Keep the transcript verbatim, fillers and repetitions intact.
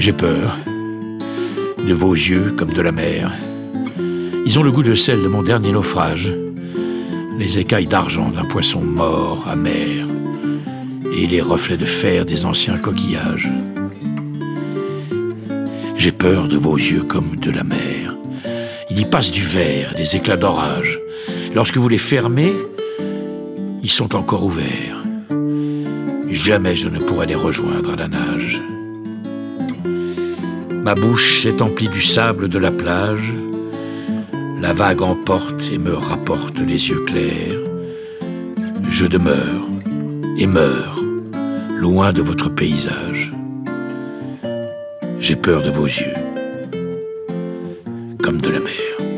J'ai peur de vos yeux comme de la mer. Ils ont le goût de sel de mon dernier naufrage, les écailles d'argent d'un poisson mort, amer, et les reflets de fer des anciens coquillages. J'ai peur de vos yeux comme de la mer. Il y passe du verre, des éclats d'orage. Lorsque vous les fermez, ils sont encore ouverts. Jamais je ne pourrai les rejoindre à la nage. Ma bouche s'est emplie du sable de la plage. La vague emporte et me rapporte les yeux clairs. Je demeure et meurs, loin de votre paysage. J'ai peur de vos yeux, comme de la mer.